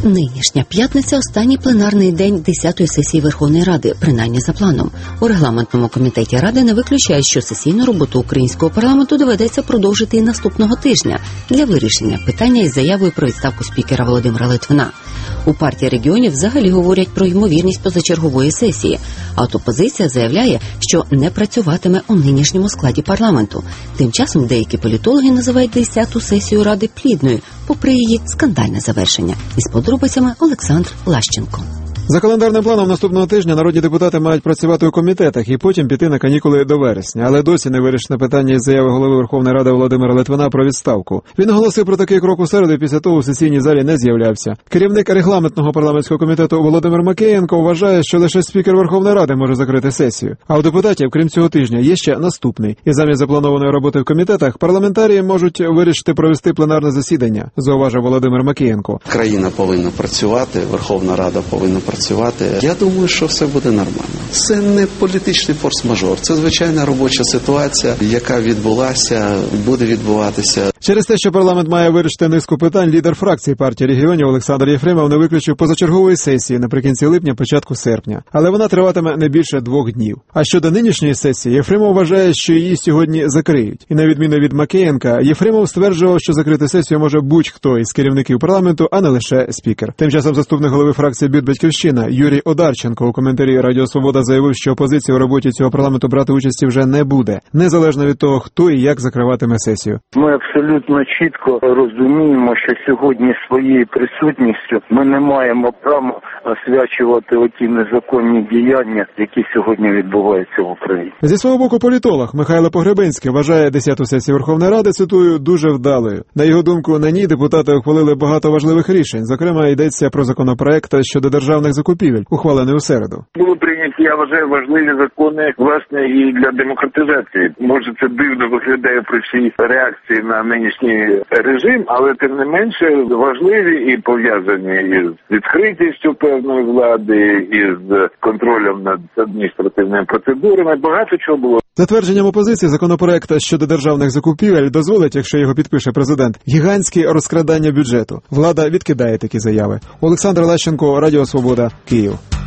Нинішня п'ятниця – останній пленарний день 10-ї сесії Верховної Ради, принаймні за планом. У регламентному комітеті Ради не виключають, що сесійну роботу українського парламенту доведеться продовжити і наступного тижня для вирішення питання із заявою про відставку спікера Володимира Литвина. У партії регіонів взагалі говорять про ймовірність позачергової сесії, а от опозиція заявляє, що не працюватиме у нинішньому складі парламенту. Тим часом деякі політологи називають 10-ту сесію Ради плідною, попри її скандальне завершення. Із подробицями Олександр Лащенко. За календарним планом наступного тижня народні депутати мають працювати у комітетах і потім піти на канікули до вересня. Але досі не вирішено питання із заяви голови Верховної Ради Володимира Литвина про відставку. Він оголосив про такий крок у середу і після того у сесійній залі не з'являвся. Керівник регламентного парламентського комітету Володимир Макеєнко вважає, що лише спікер Верховної Ради може закрити сесію. А у депутатів, крім цього тижня, є ще наступний. І замість запланованої роботи в комітетах парламентарії можуть вирішити провести пленарне засідання, зауважив Володимир Макеєнко. Країна повинна працювати, Верховна Рада повинна працювати. Я думаю, що все буде нормально. Це не політичний форс-мажор, це звичайна робоча ситуація, яка відбулася, буде відбуватися. Через те, що парламент має вирішити низку питань, лідер фракції партії регіонів Олександр Єфремов не виключив позачергової сесії наприкінці липня, початку серпня. Але вона триватиме не більше 2 днів. А щодо нинішньої сесії, Єфремов вважає, що її сьогодні закриють. І на відміну від Макеєнка, Єфремов стверджував, що закрити сесію може будь-хто із керівників парламенту, а не лише спікер. Тим часом заступник голови фракції «БЮТ Батьківщина» Юрій Одарченко у коментарі «Радіо Свобода» заявив, що опозиція у роботі цього парламенту брати участі вже не буде, незалежно від того, хто і як закриватиме сесію. Ми абсолютно чітко розуміємо, що сьогодні своєю присутністю ми не маємо права освячувати оті незаконні діяння, які сьогодні відбуваються в Україні. Зі свого боку політолог Михайло Погребинський вважає 10-ту сесію Верховної Ради, цитую, дуже вдалою. На його думку, на ній депутати ухвалили багато важливих рішень. Зокрема, йдеться про законопроект щодо державних закупівель, ухвалений у середу. Були прийняті, я вважаю, важливі закони, власне, і для демократизації. Може, це дивно виглядає при всій реакції на нинішній режим, але тим не менше важливі і пов'язані із відкритістю певної влади, із контролем над адміністративними процедурами. Багато чого було. За твердженням опозиції, законопроект щодо державних закупівель дозволить, якщо його підпише президент, гігантське розкрадання бюджету. Влада відкидає такі заяви. Олександр Лащенко, Радіо Свобода, Київ.